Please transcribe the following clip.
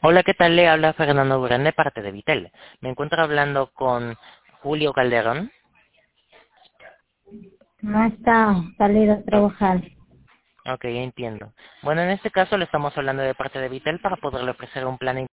Hola, ¿qué tal? Le habla Fernando Durán de parte de Vitel. Me encuentro hablando con Julio Calderón. No está salido a Oh, trabajar. ok, entiendo. Bueno, en este caso le estamos hablando de parte de Vitel para poderle ofrecer un plan